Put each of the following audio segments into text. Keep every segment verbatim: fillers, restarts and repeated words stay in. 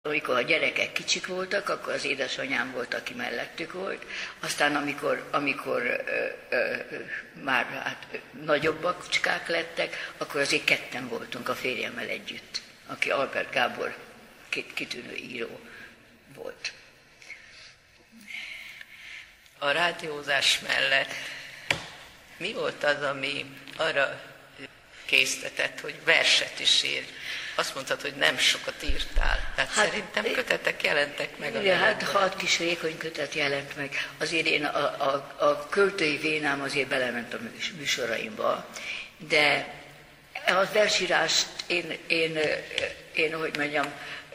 Amikor a gyerekek kicsik voltak, akkor az édesanyám volt, aki mellettük volt. Aztán amikor, amikor ö, ö, már hát, nagyobbak cskák lettek, akkor azért ketten voltunk a férjemmel együtt, aki Albert Gábor kitűnő író volt. A rádiózás mellett mi volt az, ami arra késztetett, hogy verset is ír? Azt mondtad, hogy nem sokat írtál. Tehát hát, szerintem kötetek jelentek meg. Igen, hát hat kis vékony kötet jelent meg. Azért én a, a, a költői vénám azért belement a műsoraimba. De a versírást én, én, én, én, hogy mondjam,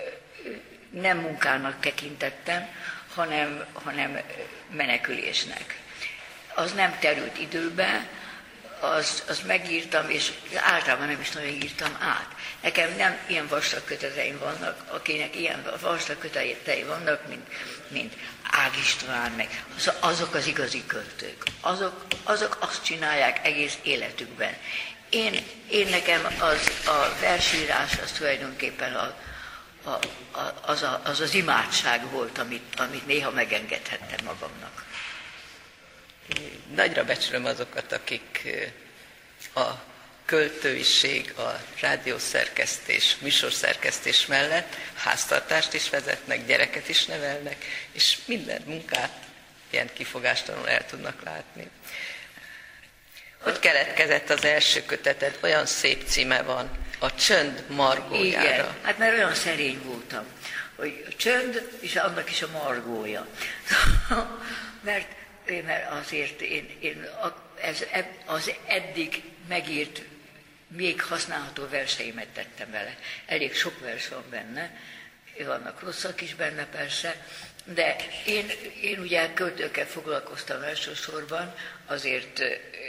nem munkának tekintettem, hanem, hanem menekülésnek. Az nem terült időbe, az, az megírtam, és általában nem is nagyon írtam át. Nekem nem ilyen vastag köteteim vannak, akinek ilyen vastag kötetei vannak, mint, mint Ág István, meg azok az igazi költők. Azok, azok azt csinálják egész életükben. Én, én nekem az, a versírás az tulajdonképpen a, a, a, az, a, az az imádság volt, amit, amit néha megengedhettem magamnak. Nagyra becsülöm azokat, akik a költőiség, a rádiószerkesztés, műsorszerkesztés mellett háztartást is vezetnek, gyereket is nevelnek, és minden munkát ilyen kifogástalanul el tudnak látni. Hogy keletkezett az első köteted? Olyan szép címe van, A csönd margójára. Igen, hát mert olyan szerény voltam, hogy a csönd, és annak is a margója. mert mert azért én, én ez, az eddig megírt, még használható verseimet tettem vele. Elég sok vers van benne, vannak rosszak is benne persze, de én, én ugye költőkkel foglalkoztam elsősorban, azért,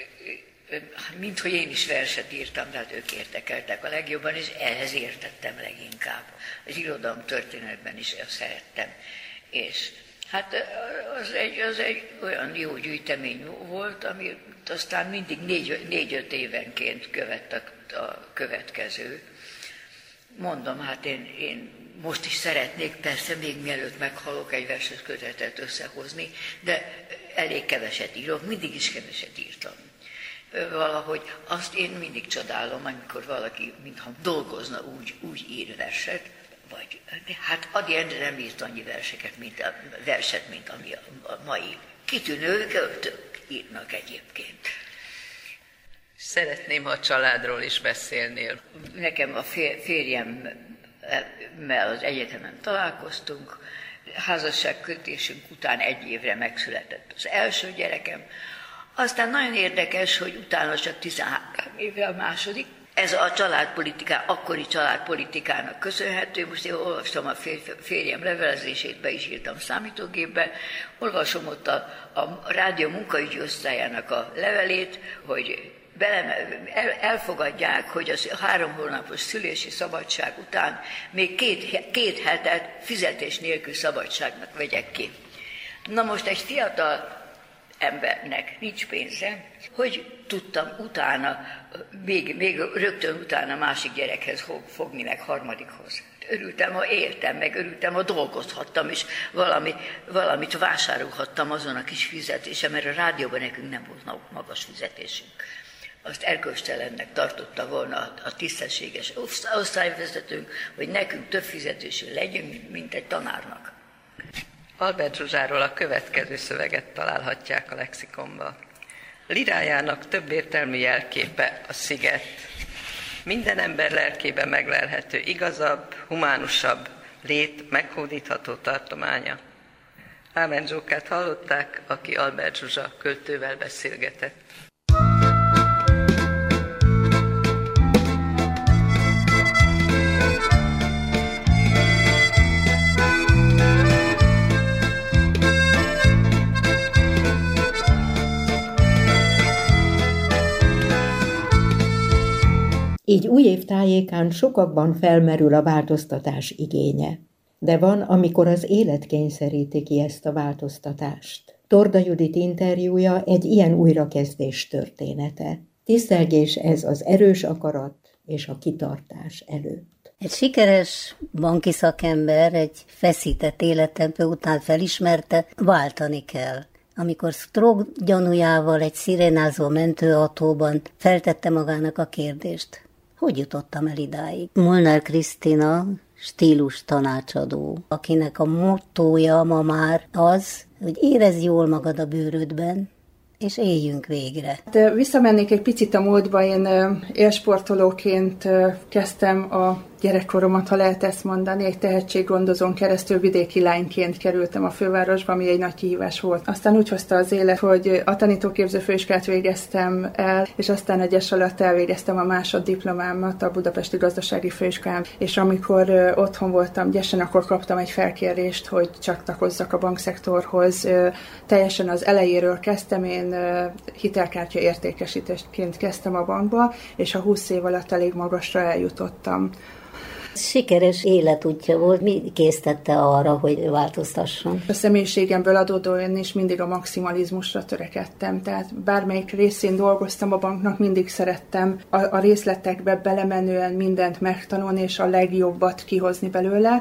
mint hogy én is verset írtam, tehát ők érdekeltek a legjobban, és ehhez értettem leginkább. Az irodalom történetben is ezt szerettem. És hát az egy, az egy olyan jó gyűjtemény volt, amit aztán mindig négy, négy-öt évenként követt a, a következő. Mondom, hát én, én most is szeretnék, persze még mielőtt meghalok, egy verses kötetet összehozni, de elég keveset írok, mindig is keveset írtam. Valahogy azt én mindig csodálom, amikor valaki, mintha dolgozna, úgy, úgy ír verset, vagy, hát Ady Endre nem írt annyi verseket, mint a, verset, mint ami a, a mai kitűnő költők írnak egyébként. Szeretném, ha a családról is beszélnél. Nekem a férjemmel az egyetemen találkoztunk, házasságkötésünk után egy évre megszületett az első gyerekem. Aztán nagyon érdekes, hogy utána csak tizenhárom évre a második. Ez a családpolitiká, akkori családpolitikának köszönhető. Most én olvastam a férjem levelezését, be is írtam számítógépbe, olvasom ott a, a rádió munkaügyi osztályának a levelét, hogy bele, el, elfogadják, hogy az három hónapos szülési szabadság után még két, két hetet fizetés nélkül szabadságnak vegyek ki. Na most egy fiatal embernek nincs pénze, hogy tudtam utána, még, még rögtön utána másik gyerekhez fogni, meg harmadikhoz. Örültem, ha éltem, meg örültem, ha dolgozhattam, és valami, valamit vásárolhattam azon a kis fizetése, mert a rádióban nekünk nem volt magas fizetésünk. Azt erkölcstelennek tartotta volna a tisztességes osztályvezetőnk, hogy nekünk több fizetésű legyünk, mint egy tanárnak. Albert Zsuzsáról a következő szöveget találhatják a lexikonban. Lirájának több értelmű jelképe a sziget. Minden ember lelkében meglelhető igazabb, humánusabb lét meghódítható tartománya. Ámen Zsókát hallották, aki Albert Zsuzsa költővel beszélgetett. Így új év tájékán sokakban felmerül a változtatás igénye. De van, amikor az élet kényszeríti ki ezt a változtatást. Torda Judit interjúja egy ilyen újrakezdés története. Tisztelgés ez az erős akarat és a kitartás előtt. Egy sikeres banki szakember egy feszített élettempő után felismerte, váltani kell. Amikor stroke gyanújával egy szirénázó mentőautóban feltette magának a kérdést, hogy jutottam el idáig? Molnár Krisztina stílus tanácsadó, akinek a mottója ma már az, hogy érezd jól magad a bőrödben, és éljünk végre. De visszamennék egy picit a múltba, én élsportolóként kezdtem a gyerekkoromat, ha lehet ezt mondani, egy tehetséggondozón keresztül vidéki lányként kerültem a fővárosba, ami egy nagy kihívás volt. Aztán úgy hozta az élet, hogy a tanítóképző főiskolát végeztem el, és aztán egyes alatt elvégeztem a másoddiplomámat a Budapesti Gazdasági Főiskolán, és amikor ö, otthon voltam gyesen, akkor kaptam egy felkérést, hogy csatlakozzak a bankszektorhoz. Ö, teljesen az elejéről kezdtem, én ö, hitelkártya értékesítésként kezdtem a bankba, és a húsz év alatt elég magasra eljutottam. Sikeres életútja volt, mi késztette arra, hogy változtasson? A személyiségemből adódóan is mindig a maximalizmusra törekedtem, tehát bármelyik részén dolgoztam a banknak, mindig szerettem a, a részletekbe belemenően mindent megtanulni, és a legjobbat kihozni belőle,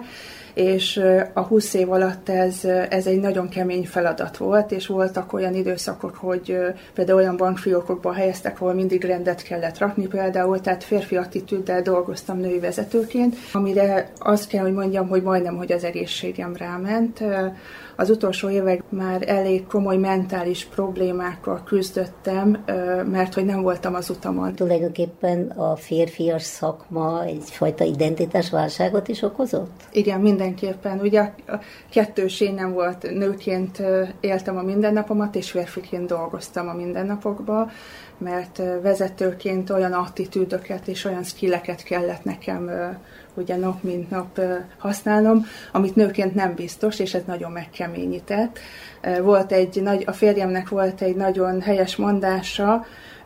és a húsz év alatt ez, ez egy nagyon kemény feladat volt, és voltak olyan időszakok, hogy például olyan bankfiókokban helyeztek, ahol mindig rendet kellett rakni például, tehát férfi attitűddel dolgoztam női vezetőként, amire azt kell, hogy mondjam, hogy majdnem, hogy az egészségem ráment. Az utolsó évek már elég komoly mentális problémákkal küzdöttem, mert hogy nem voltam az utamon. Tulajdonképpen a férfias szakma egyfajta identitásválságot is okozott? Igen, mindenképpen. Ugye a kettős én nem volt, nőként éltem a mindennapomat, és férfiként dolgoztam a mindennapokban, mert vezetőként olyan attitűdöket és olyan skilleket kellett nekem ugye nap mint nap használnom, amit nőként nem biztos, és ez nagyon megkeményített. Volt egy nagy, a férjemnek volt egy nagyon helyes mondása,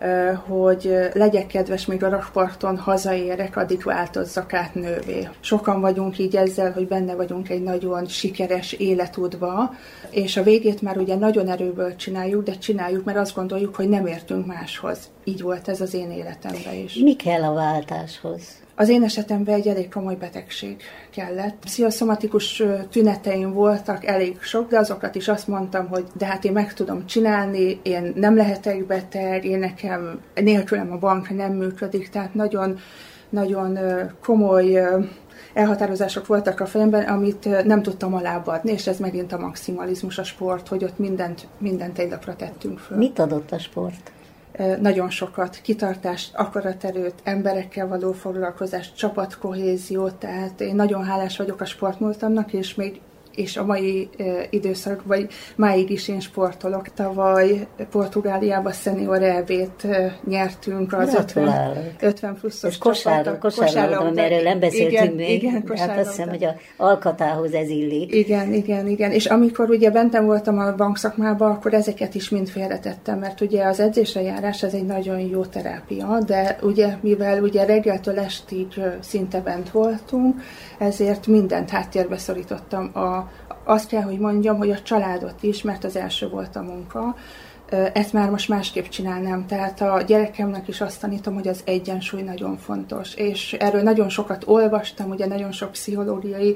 hogy legyek kedves, még a rakparton hazaérek, addig változzak át nővé. Sokan vagyunk így ezzel, hogy benne vagyunk egy nagyon sikeres életútba, és a végét már ugye nagyon erőből csináljuk, de csináljuk, mert azt gondoljuk, hogy nem értünk máshoz. Így volt ez az én életemben is. Mi kell a váltáshoz? Az én esetemben egy elég komoly betegség kellett. Pszichoszomatikus tüneteim voltak elég sok, de azokat is azt mondtam, hogy de hát én meg tudom csinálni, én nem lehetek beteg, én nekem nélkülem a bank nem működik, tehát nagyon, nagyon komoly elhatározások voltak a fejemben, amit nem tudtam alábbadni, és ez megint a maximalizmus, a sport, hogy ott mindent, mindent egy lapra tettünk föl. Mit adott a sport? Nagyon sokat, kitartást, akaraterőt, emberekkel való foglalkozást, csapatkohéziót, tehát én nagyon hálás vagyok a sportmúltamnak, és még és a mai e, időszak, vagy máig is én sportolok. Tavaly Portugáliában szenior é bé-t e, nyertünk az ötven pluszos csapatok. Kosárlabda, erről nem beszéltünk igen, még. Igen, hát azt hiszem, hogy a alkatához ez illik. Igen, igen, igen. És amikor ugye bentem voltam a bankszakmában, akkor ezeket is mind félretettem, mert ugye az edzésre járás ez egy nagyon jó terápia, de ugye mivel ugye reggeltől estig szinte bent voltunk, ezért mindent háttérbe szorítottam. A, azt kell, hogy mondjam, hogy a családot is, mert az első volt a munka, ezt már most másképp csinálnám. Tehát a gyerekemnek is azt tanítom, hogy az egyensúly nagyon fontos. És erről nagyon sokat olvastam, ugye nagyon sok pszichológiai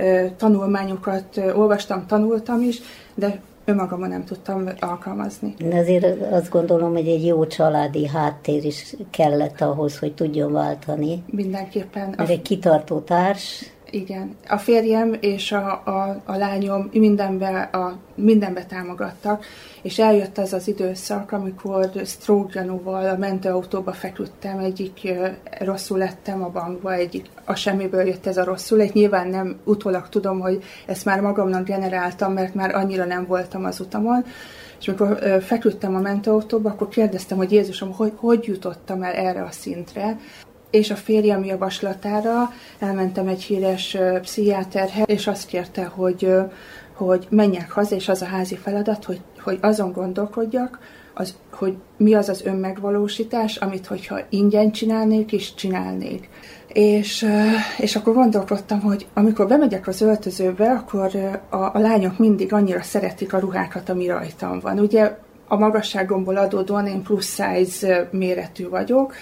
tanulmányokat olvastam, tanultam is, de önmagamon nem tudtam alkalmazni. De azért azt gondolom, hogy egy jó családi háttér is kellett ahhoz, hogy tudjon váltani. Mindenképpen. Mert egy kitartó társ. Igen. A férjem és a, a, a lányom mindenbe, a, mindenbe támogattak, és eljött az az időszak, amikor stroke gyanúval a mentőautóba feküdtem, egyik rosszul lettem a bankba, egyik a semmiből jött ez a rosszul, egy nyilván nem utólag tudom, hogy ezt már magamnak generáltam, mert már annyira nem voltam az utamon, és amikor feküdtem a mentőautóba, akkor kérdeztem, hogy Jézusom, hogy, hogy jutottam el erre a szintre, és a férjem javaslatára elmentem egy híres uh, pszichiáterhez, és azt kérte, hogy, uh, hogy menjek haza, és az a házi feladat, hogy, hogy azon gondolkodjak, az, hogy mi az az önmegvalósítás, amit hogyha ingyen csinálnék, is csinálnék. És, uh, és akkor gondolkodtam, hogy amikor bemegyek az öltözőbe, akkor uh, a, a lányok mindig annyira szeretik a ruhákat, ami rajtam van. Ugye a magasságomból adódóan én plusz size méretű vagyok,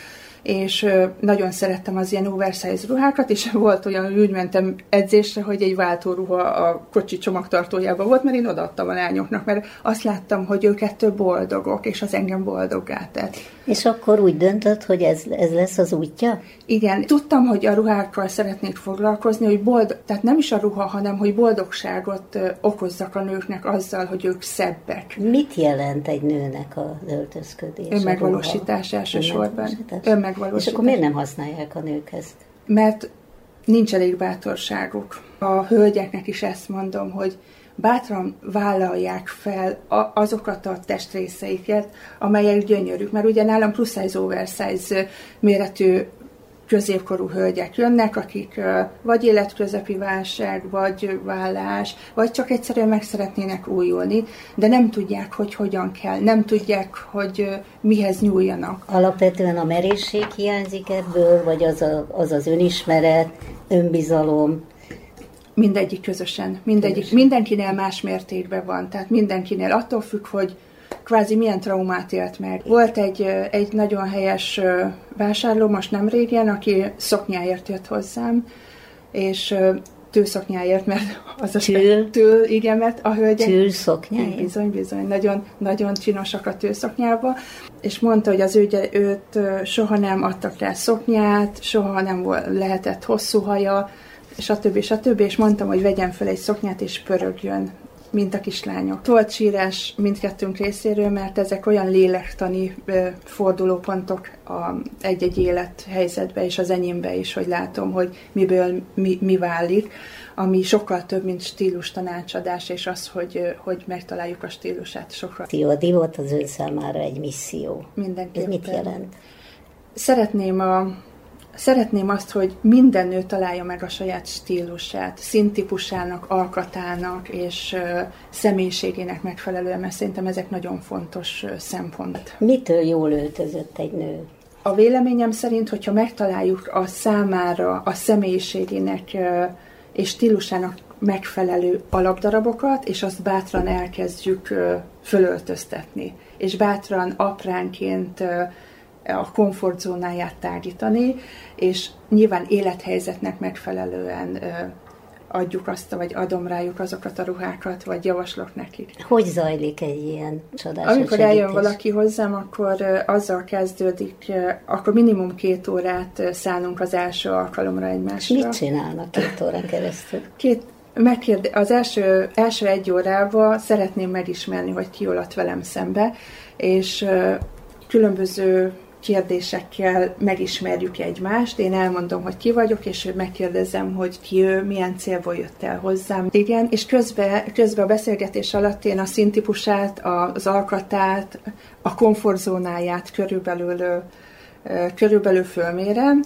és nagyon szerettem az ilyen oversize ruhákat, és volt olyan, hogy úgy mentem edzésre, hogy egy váltóruha a kocsi csomagtartójában volt, mert én odaadtam a lányoknak, mert azt láttam, hogy ők ettől boldogok, és az engem boldoggá tett. És akkor úgy döntött, hogy ez, ez lesz az útja? Igen, tudtam, hogy a ruhákkal szeretnék foglalkozni, hogy boldog, tehát nem is a ruha, hanem hogy boldogságot okozzak a nőknek azzal, hogy ők szebbek. Mit jelent egy nőnek az öltözködés? Önmegvalósítás elsősorban. Önmegvalósítás. És akkor miért nem használják a nők ezt? Mert nincs elég bátorságuk. A hölgyeknek is ezt mondom, hogy bátran vállalják fel azokat a testrészeiket, amelyek gyönyörűk. Mert ugye nálam plusz size, oversize méretű középkorú hölgyek jönnek, akik vagy életközepi válság, vagy vállás, vagy csak egyszerűen meg szeretnének újulni, de nem tudják, hogy hogyan kell, nem tudják, hogy mihez nyúljanak. Alapvetően a merészség hiányzik ebből, vagy az a, az, az önismeret, önbizalom? Mindegyik közösen. Mindegyik, mindenkinél más mértékben van. Tehát mindenkinél attól függ, hogy kvázi milyen traumát élt meg. Volt egy, egy nagyon helyes vásárló most nem régen, aki szoknyáért jött hozzám, és tűszoknyáért, mert az a tűl, tűl, igen, mert a hölgyek... Tűl szoknyáért? Bizony, bizony, nagyon, nagyon csinosak a tűszoknyába, és mondta, hogy az ő, őt soha nem adtak rá szoknyát, soha nem lehetett hosszú haja, stb. stb. És mondtam, hogy vegyen fel egy szoknyát, és pörögjön, mint a kislányok. Volt sírás mindkettőnk részéről, mert ezek olyan lélektani fordulópontok a egy-egy élethelyzetbe, és az enyémbe is, hogy látom, hogy miből mi, mi válik, ami sokkal több, mint stílus tanácsadás, és az, hogy, hogy megtaláljuk a stílusát sokkal. A divat az ön számára egy misszió. Mindenképpen. Ez mit jelent? Szeretném a Szeretném azt, hogy minden nő találja meg a saját stílusát, színtípusának, alkatának és uh, személyiségének megfelelően, mert szerintem ezek nagyon fontos uh, szempont. Mitől jól öltözött egy nő? A véleményem szerint, hogyha megtaláljuk a számára, a személyiségének uh, és stílusának megfelelő alapdarabokat, és azt bátran elkezdjük uh, fölöltöztetni, és bátran apránként uh, a komfortzónáját tágítani, és nyilván élethelyzetnek megfelelően ö, adjuk azt, vagy adom rájuk azokat a ruhákat, vagy javaslok nekik. Hogy zajlik egy ilyen csodásos Amikor segítés? eljön valaki hozzám, akkor ö, azzal kezdődik, ö, akkor minimum két órát ö, szánunk az első alkalomra egymásra. Mit csinálnak két órán keresztül? Két Megkérde, az első, első egy órában szeretném megismerni, hogy ki olatt velem szembe, és ö, különböző kérdésekkel megismerjük egymást. Én elmondom, hogy ki vagyok, és megkérdezem, hogy ki ő, milyen célból jött el hozzám. Igen, és közben, közben a beszélgetés alatt én a színtípusát, az alkatát, a komfortzónáját körülbelül, körülbelül fölmérem,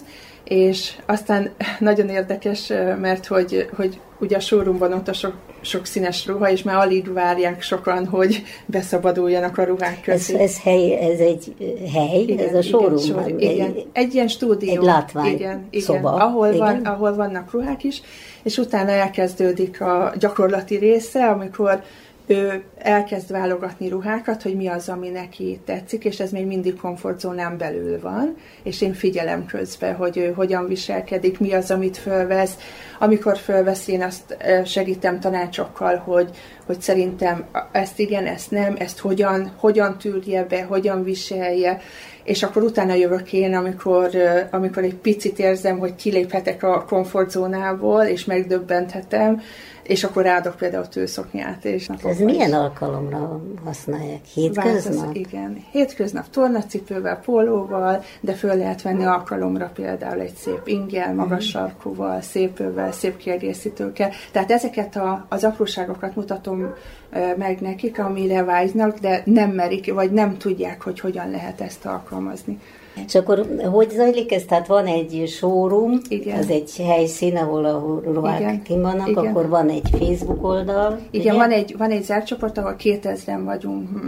és aztán nagyon érdekes, mert hogy, hogy ugye a showroomban ott a sok, sok színes ruha, és már alig várják sokan, hogy beszabaduljanak a ruhák közé. Ez, ez, hely, ez egy hely, igen, ez a showroom? Igen, showroom, igen. Egy, egy ilyen stúdió. Egy látvány igen, igen, szoba. Ahol, igen. Van, ahol vannak ruhák is, és utána elkezdődik a gyakorlati része, amikor ő elkezd válogatni ruhákat, hogy mi az, ami neki tetszik, és ez még mindig komfortzónán belül van, és én figyelem közben, hogy ő hogyan viselkedik, mi az, amit fölvesz. Amikor fölvesz, én azt segítem tanácsokkal, hogy, hogy szerintem ezt igen, ezt nem, ezt hogyan, hogyan tűrje be, hogyan viselje, és akkor utána jövök én, amikor, amikor egy picit érzem, hogy kiléphetek a komfortzónából, és megdöbbenthetem, és akkor ráadok például tőszoknyát. És ez milyen alkalomra használják? Hétköznap? Változ, igen. Hétköznap tornacipővel, pólóval, de föl lehet venni alkalomra például egy szép inggel, magas sarkúval, szépővel, szép kiegészítőkkel. Tehát ezeket a, az apróságokat mutatom meg nekik, amire vágynak, de nem merik, vagy nem tudják, hogy hogyan lehet ezt alkalmazni. És akkor hogy zajlik ez? Tehát van egy showroom, igen. Ez egy helyszín, ahol a ruhák kim vannak, igen. Akkor van egy Facebook oldal. Igen, van egy, van egy zárt csoport, ahol kétezren vagyunk,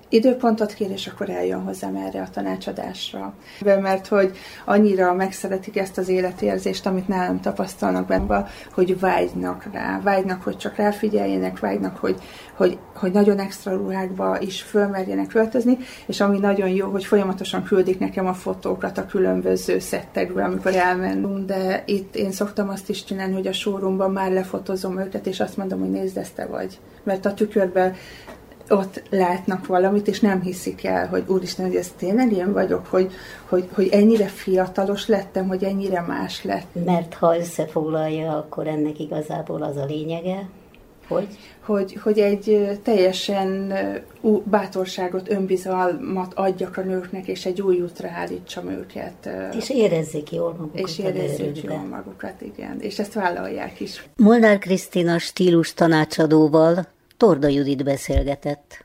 időpontot kér, és akkor eljön hozzám erre a tanácsadásra. Mert hogy annyira megszeretik ezt az életérzést, amit nálam tapasztalnak benne, hogy vágynak rá, vágynak, hogy csak ráfigyeljenek, vágynak, hogy, hogy, hogy nagyon extra ruhákba is fölmerjenek öltözni, és ami nagyon jó, hogy folyamatosan küldik nekem a fotókat a különböző szettekből, amikor elmenünk, de itt én szoktam azt is csinálni, hogy a showroomban már lefotozom őket, és azt mondom, hogy nézd, ezt te vagy. Mert a tükörben ott látnak valamit, és nem hiszik el, hogy úristen, hogy ez tényleg én vagyok, hogy, hogy, hogy ennyire fiatalos lettem, hogy ennyire más lett. Mert ha összefoglalja, akkor ennek igazából az a lényege, hogy? Hogy, hogy egy teljesen bátorságot, önbizalmat adjak a nőknek, és egy új útra állítsam őket. És érezzék jól magukat. És érezzék jól magukat, igen. És ezt vállalják is. Molnár Krisztina stílus tanácsadóval Torda Judit beszélgetett.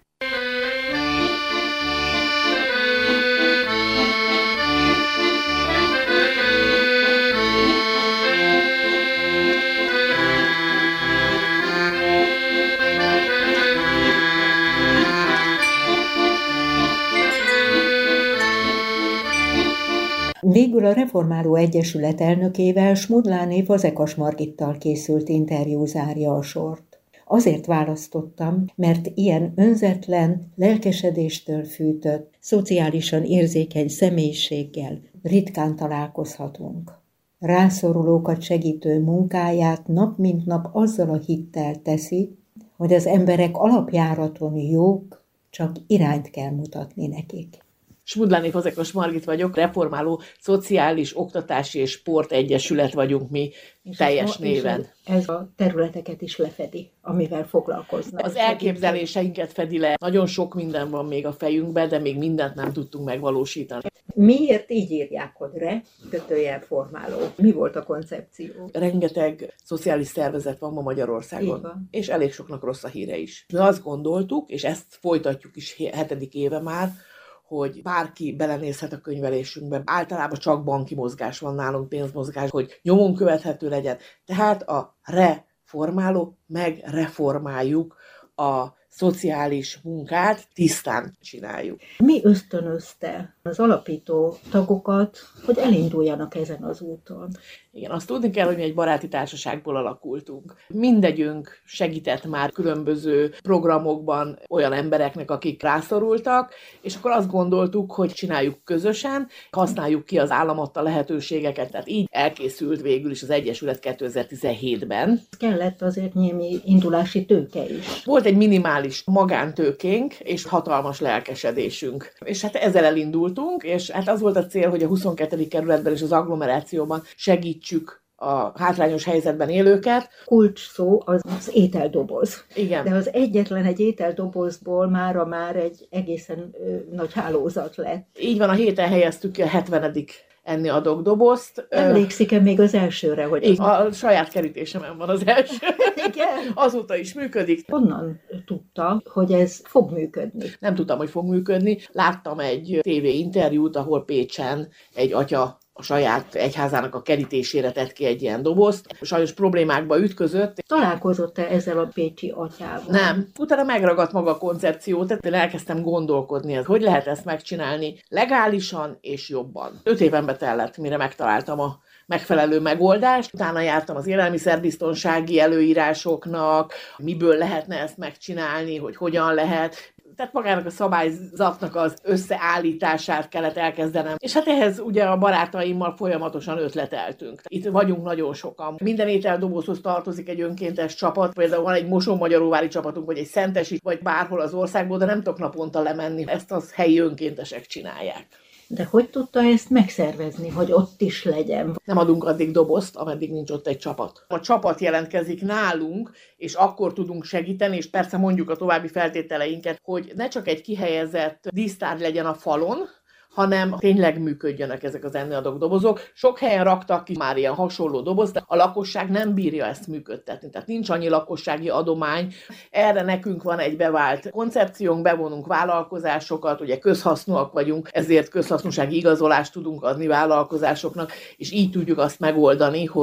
Végül a Reformáló Egyesület elnökével, Smudláné Fazekas Margittal készült interjú zárja a sort. Azért választottam, mert ilyen önzetlen, lelkesedéstől fűtött, szociálisan érzékeny személyiséggel ritkán találkozhatunk. Rászorulókat segítő munkáját nap mint nap azzal a hittel teszi, hogy az emberek alapjáraton jók, csak irányt kell mutatni nekik. Smudláné Fazekas Margit vagyok, Reformáló Szociális, Oktatási és Sport Egyesület vagyunk mi és teljes a, néven. Ez a területeket is lefedi, amivel foglalkoznak. Az elképzeléseinket fedi le. Nagyon sok minden van még a fejünkben, de még mindent nem tudtunk megvalósítani. Miért így írják, hogy re, kötőjel formáló? Mi volt a koncepció? Rengeteg szociális szervezet van ma Magyarországon, és elég soknak rossz a híre is. Mi azt gondoltuk, és ezt folytatjuk is hetedik éve már, hogy bárki belenézhet a könyvelésünkbe. Általában csak banki mozgás van nálunk, pénzmozgás, hogy nyomon követhető legyen. Tehát a reformáló, megreformáljuk a szociális munkát, tisztán csináljuk. Mi ösztönözte az alapító tagokat, hogy elinduljanak ezen az úton? Igen, azt tudni kell, hogy mi egy baráti társaságból alakultunk. Mindegyünk segített már különböző programokban olyan embereknek, akik rászorultak, és akkor azt gondoltuk, hogy csináljuk közösen, használjuk ki az állam adta lehetőségeket, tehát így elkészült végül is az Egyesület kétezer-tizenhétben. Kellett azért némi indulási tőke is. Volt egy minimális magántőkénk, és hatalmas lelkesedésünk. És hát ezzel elindultunk, és hát az volt a cél, hogy a huszonkettedik kerületben és az agglomerációban segítsük a hátrányos helyzetben élőket. Kulcs szó az, az ételdoboz. Igen. De az egyetlen egy ételdobozból mára már egy egészen ö, nagy hálózat lett. Így van, a héten helyeztük ki a hetvenedik enni adok dobozt. Emlékszik-e még az elsőre? Hogy az... A saját kerítésemen van az első. Igen. Azóta is működik. Honnan tudta, hogy ez fog működni? Nem tudtam, hogy fog működni. Láttam egy tévé interjút, ahol Pécsen egy atya a saját egyházának a kerítésére tett ki egy ilyen dobozt. Sajnos problémákba ütközött. Találkozott-e ezzel a pécsi atyával? Nem. Utána megragadt maga a koncepció, tehát én elkezdtem gondolkodni, hogy lehet ezt megcsinálni legálisan és jobban. Öt évenbe tellett, mire megtaláltam a megfelelő megoldást. Utána jártam az élelmiszerbiztonsági előírásoknak, miből lehetne ezt megcsinálni, hogy hogyan lehet. Tehát magának a szabályzatnak az összeállítását kellett elkezdenem. És hát ehhez ugye a barátaimmal folyamatosan ötleteltünk. Itt vagyunk nagyon sokan. Minden ételdobozhoz tartozik egy önkéntes csapat. Például van egy Mosonmagyaróvári csapatunk, vagy egy Szentesi, vagy bárhol az országból, de nem tudok naponta lemenni. Ezt az helyi önkéntesek csinálják. De hogy tudta ezt megszervezni, hogy ott is legyen? Nem adunk addig dobozt, ameddig nincs ott egy csapat. A csapat jelentkezik nálunk, és akkor tudunk segíteni, és persze mondjuk a további feltételeinket, hogy ne csak egy kihelyezett dísztárgy legyen a falon, hanem tényleg működjenek ezek az enniadók dobozok. Sok helyen raktak ki már ilyen hasonló dobozt, de a lakosság nem bírja ezt működtetni. Tehát nincs annyi lakossági adomány. Erre nekünk van egy bevált koncepciónk, bevonunk vállalkozásokat, ugye közhasznúak vagyunk, ezért közhasznúsági igazolást tudunk adni vállalkozásoknak, és így tudjuk azt megoldani, hogy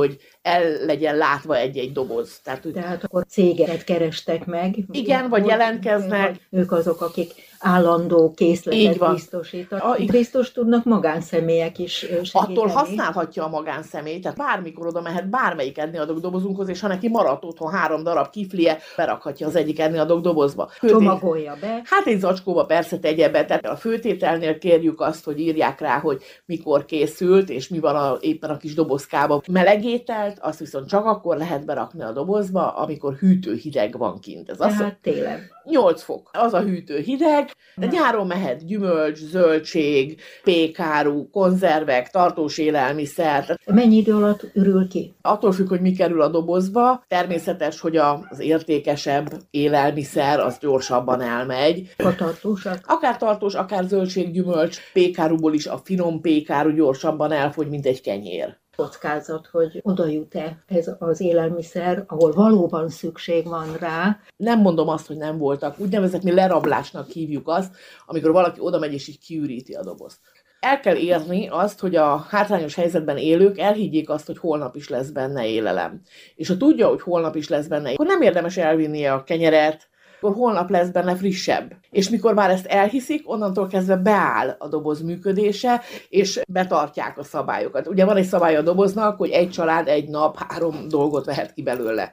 el legyen látva egy-egy doboz. Tehát, úgy... Tehát akkor cégeket kerestek meg. Igen, vagy jelentkeznek. Vagy ők azok, akik állandó készletet biztosítanak. Biztos tudnak magánszemélyek is segíteni. Attól használhatja a magánszemély, tehát bármikor oda mehet bármelyik enniadók dobozunkhoz, és ha neki maradt otthon három darab kiflie, berakhatja az egyik enniadók dobozba. Főtét... Csomagolja be. Hát egy zacskóba persze tegye be, tehát a főtételnél kérjük azt, hogy írják rá, hogy mikor készült, és mi van a, éppen a kis dobozkában. Melegételt, azt viszont csak akkor lehet berakni a dobozba, amikor hűtő hideg van kint. Ez tehát azt, télen. nyolc fok. Az a hűtő hideg, de nyáron mehet gyümölcs, zöldség, pékáru, konzervek, tartós élelmiszer. Mennyi idő alatt ürül ki? Attól függ, hogy mi kerül a dobozba. Természetes, hogy az értékesebb élelmiszer az gyorsabban elmegy. A tartósak? Akár tartós, akár zöldség, gyümölcs, pékáruból is a finom pékáru gyorsabban elfogy, mint egy kenyér. Kockázat, hogy oda jut-e ez az élelmiszer, ahol valóban szükség van rá. Nem mondom azt, hogy nem voltak. Úgynevezett mi lerablásnak hívjuk azt, amikor valaki oda megy és így kiüríti a dobozt. El kell érni azt, hogy a hátrányos helyzetben élők elhiggyék azt, hogy holnap is lesz benne élelem. És ha tudja, hogy holnap is lesz benne, akkor nem érdemes elvinnie a kenyeret, akkor holnap lesz benne frissebb. És mikor már ezt elhiszik, onnantól kezdve beáll a doboz működése, és betartják a szabályokat. Ugye van egy szabály a doboznak, hogy egy család egy nap három dolgot vehet ki belőle.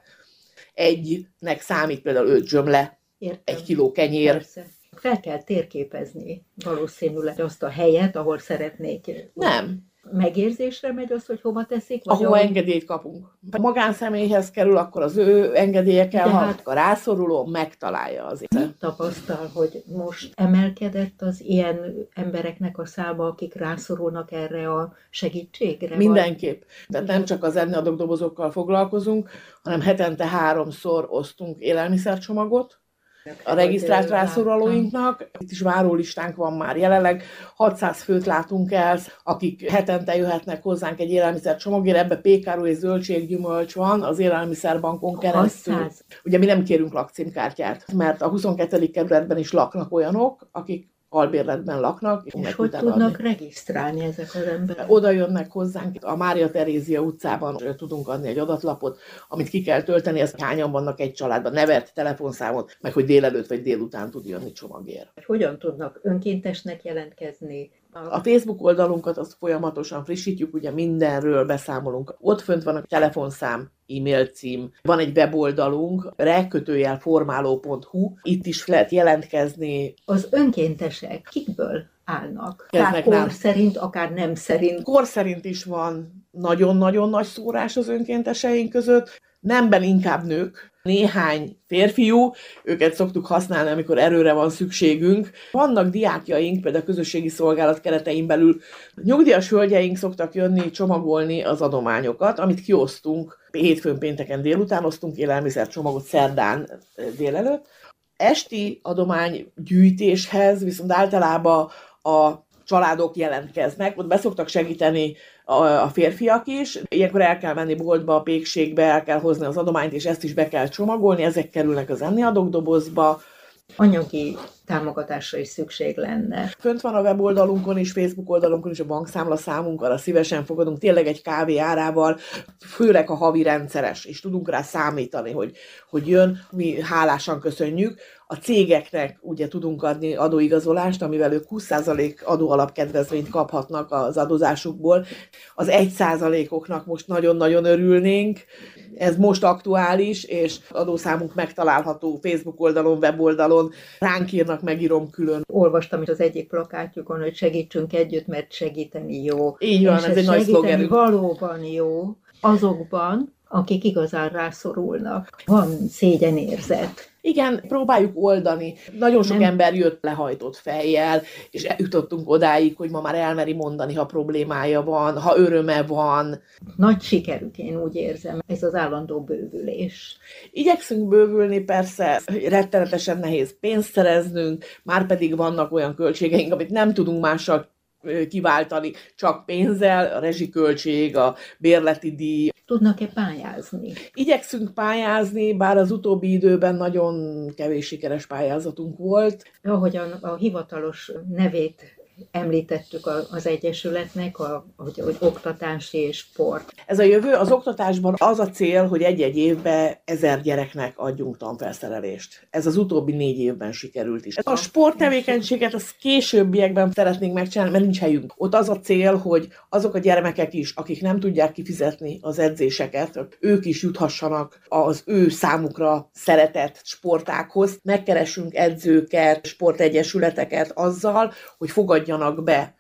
Egynek számít például öt zsömle, Értem. egy kiló kenyér. Persze. Fel kell térképezni valószínűleg azt a helyet, ahol szeretnék. Nem. Megérzésre megy az, hogy hova teszik? Vagy ahova ahol... engedélyt kapunk. Ha magánszemélyhez kerül, akkor az ő engedélyekkel, ha hát... a rászoruló megtalálja azért. Mit tapasztal, hogy most emelkedett az ilyen embereknek a száma, akik rászorulnak erre a segítségre? Mindenképp. De nem csak az enniadók dobozokkal foglalkozunk, hanem hetente háromszor osztunk élelmiszercsomagot a regisztrált rászorulóinknak. Itt is várólistánk van már jelenleg, hatszáz főt látunk el, akik hetente jöhetnek hozzánk egy élelmiszer csomagért, ebbe pékáru és zöldséggyümölcs van az élelmiszerbankon keresztül. hatszáz. Ugye mi nem kérünk lakcímkártyát, mert a huszonkettő kerületben is laknak olyanok, akik albérletben laknak. És hogy tudnak adni. regisztrálni ezek az emberek? Oda jönnek hozzánk, a Mária Terézia utcában tudunk adni egy adatlapot, amit ki kell tölteni, ez hányan vannak egy családban, nevet, telefonszámot, meg hogy délelőtt vagy délután tud jönni csomagért. Hogyan tudnak önkéntesnek jelentkezni? A Facebook oldalunkat azt folyamatosan frissítjük, ugye mindenről beszámolunk. Ott fönt van a telefonszám, e-mail cím, van egy weboldalunk, re formáló pont hu, itt is lehet jelentkezni. Az önkéntesek kikből állnak? Akár kor nem. szerint, akár nem szerint. Kor szerint is van nagyon-nagyon nagy szórás az önkénteseink között, nemben inkább nők, néhány férfiú, őket szoktuk használni, amikor erőre van szükségünk. Vannak diákjaink, például a közösségi szolgálat keretein belül. Nyugdíjas hölgyeink szoktak jönni, csomagolni az adományokat, amit kiosztunk. Hétfőn, pénteken délután osztunk élelmiszercsomagot szerdán délelőtt. Esti adománygyűjtéshez viszont általában a családok jelentkeznek, ott beszoktak segíteni a férfiak is. Ilyenkor el kell menni boltba, a pékségbe, el kell hozni az adományt, és ezt is be kell csomagolni, ezek kerülnek az enniadók dobozba. Anyagi támogatásra is szükség lenne. Fönt van a weboldalunkon is, Facebook oldalunkon is a bankszámla számunk, arra szívesen fogadunk, tényleg egy kávé árával, főleg a havi rendszeres, és tudunk rá számítani, hogy, hogy jön, mi hálásan köszönjük. A cégeknek ugye tudunk adni adóigazolást, amivel ők húsz százalék adóalapkedvezményt kaphatnak az adózásukból. Az egy százalékoknak most nagyon-nagyon örülnénk. Ez most aktuális, és adószámunk megtalálható Facebook oldalon, weboldalon. Ránk írnak, megírom külön. Olvastam itt az egyik plakátjukon, hogy segítsünk együtt, mert segíteni jó. Így van, és ez egy nagy szlogenünk. Valóban jó azokban, akik igazán rászorulnak. Van szégyenérzet. Igen, próbáljuk oldani. Nagyon sok Nem. ember jött lehajtott fejjel, és eljutottunk odáig, hogy ma már elmeri mondani, ha problémája van, ha öröme van. Nagy sikerük, én úgy érzem, ez az állandó bővülés. Igyekszünk bővülni, persze rettenetesen nehéz pénzt szereznünk, már pedig vannak olyan költségeink, amit nem tudunk mással kiváltani, csak pénzzel, a rezsiköltség, a bérleti díj. Tudnak-e pályázni? Igyekszünk pályázni, bár az utóbbi időben nagyon kevés sikeres pályázatunk volt. Ahogyan a hivatalos nevét említettük az Egyesületnek, a, hogy, hogy oktatási és sport. Ez a jövő, az oktatásban az a cél, hogy egy-egy évben ezer gyereknek adjunk tanfelszerelést. Ez az utóbbi négy évben sikerült is. A sporttevékenységet az későbbiekben szeretnénk megcsinálni, mert nincs helyünk. Ott az a cél, hogy azok a gyermekek is, akik nem tudják kifizetni az edzéseket, ők is juthassanak az ő számukra szeretett sportákhoz. Megkeressünk edzőket, sportegyesületeket azzal, hogy fogadjanak be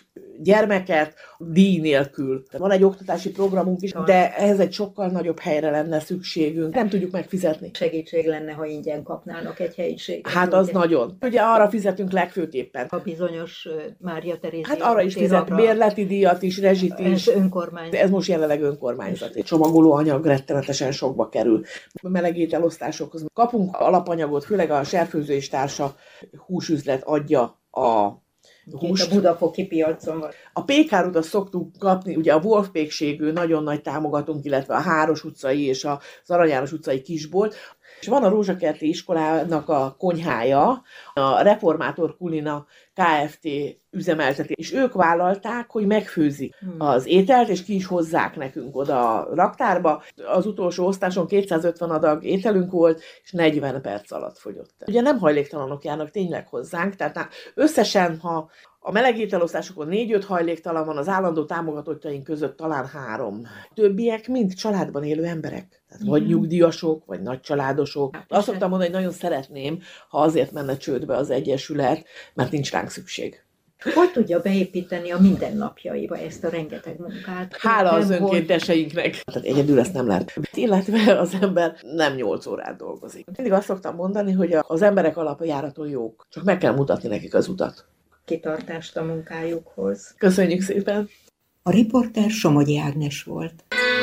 gyermeket díj nélkül. Van egy oktatási programunk is, de ehhez egy sokkal nagyobb helyre lenne szükségünk. Nem tudjuk megfizetni. Segítség lenne, ha ingyen kapnának egy helyiséget. Hát az ugye? Nagyon. Ugye arra fizetünk legfőképpen. A bizonyos uh, Mária Terézia. Hát arra is fizet bérleti díjat is, rezsit is. Ez önkormányzat. Ez most jelenleg önkormányzat. Egy csomagoló anyag rettenetesen sokba kerül. Melegételosztásokhoz kapunk alapanyagot, főleg a serfőző és társa húsüzlet adja a húst. A budafoki piacon van. A pékárút azt szoktuk kapni, ugye a Wolfpékségű nagyon nagy támogatónk, illetve a Háros utcai és az Arany János utcai kisbolt. És van a Rózsakerti iskolának a konyhája, a Reformátor Kulina Kft. Üzemelteti, és ők vállalták, hogy megfőzik hmm. az ételt, és ki is hozzák nekünk oda a raktárba. Az utolsó osztáson kétszázötven adag ételünk volt, és negyven perc alatt fogyott. Ugye nem hajléktalanok járnak tényleg hozzánk, tehát összesen, ha a melegételosztásokon négy-öt hajléktalan van, az állandó támogatottjaink között talán három. Többiek mind családban élő emberek. Tehát vagy nyugdíjasok, vagy nagycsaládosok. Hát, azt szoktam mondani, hogy nagyon szeretném, ha azért menne csődbe az Egyesület, mert nincs ránk szükség. Hogy tudja beépíteni a mindennapjaiba ezt a rengeteg munkát? Hála az önkénteseinknek. Tehát egyedül ezt nem lehet. Illetve az ember nem nyolc órát dolgozik. Mindig azt szoktam mondani, hogy az emberek alapjáraton jók. Csak meg kell mutatni nekik az utat. Kitartást a munkájukhoz. Köszönjük szépen! A riporter Somogyi Ágnes volt.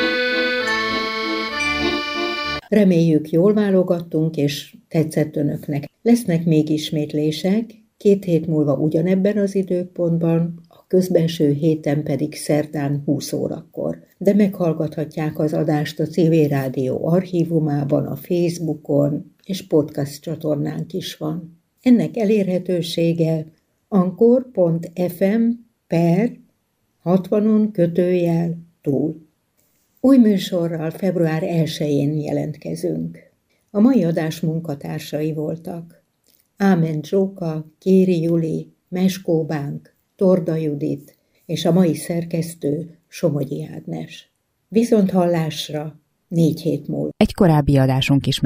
Reméljük, jól válogattunk, és tetszett önöknek. Lesznek még ismétlések, két hét múlva ugyanebben az időpontban, a közbenső héten pedig szerdán húsz órakor. De meghallgathatják az adást a Civil Rádió archívumában, a Facebookon, és podcast csatornánk is van. Ennek elérhetősége ankor pont ef em per hatvanon kötőjel túl. Új műsorral február elsején jelentkezünk. A mai adás munkatársai voltak Ámen Zsóka, Kéri Juli, Meskó Bánk, Torda Judit és a mai szerkesztő Somogyi Ágnes. Viszont hallásra négy hét múlva. Egy korábbi adásunk is